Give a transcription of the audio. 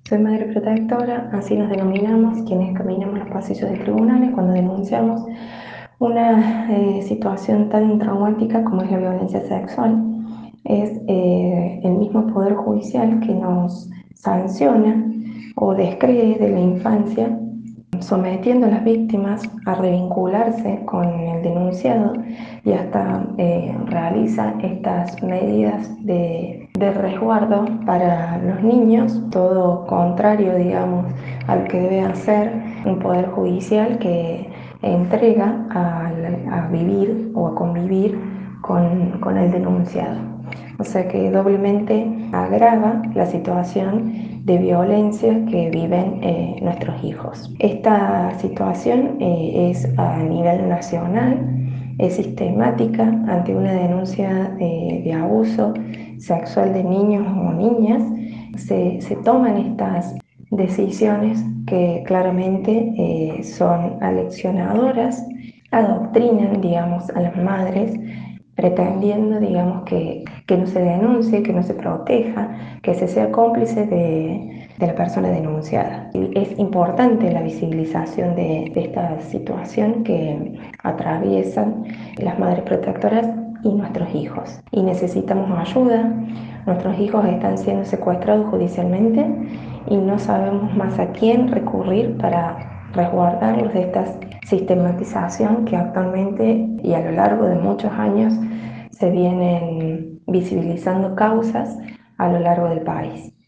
Soy madre protectora, así nos denominamos quienes caminamos los pasillos de tribunales cuando denunciamos una situación tan traumática como es la violencia sexual. Es el mismo Poder Judicial que nos sanciona o descree de la infancia, sometiendo a las víctimas a revincularse con el denunciado y hasta realiza estas medidas de resguardo para los niños, todo contrario, digamos, al que debe hacer un poder judicial que entrega a vivir o a convivir con el denunciado. O sea que doblemente agrava la situación de violencia que viven nuestros hijos. Esta situación es a nivel nacional, es sistemática ante una denuncia de abuso sexual de niños o niñas. Se toman estas decisiones que claramente son aleccionadoras, adoctrinan, digamos, a las madres, pretendiendo, digamos, que no se denuncie, que no se proteja, que se sea cómplice de la persona denunciada. Y es importante la visibilización de esta situación que atraviesan las madres protectoras y nuestros hijos. Y necesitamos ayuda. Nuestros hijos están siendo secuestrados judicialmente y no sabemos más a quién recurrir para resguardarlos de esta sistematización que actualmente y a lo largo de muchos años se vienen visibilizando causas a lo largo del país.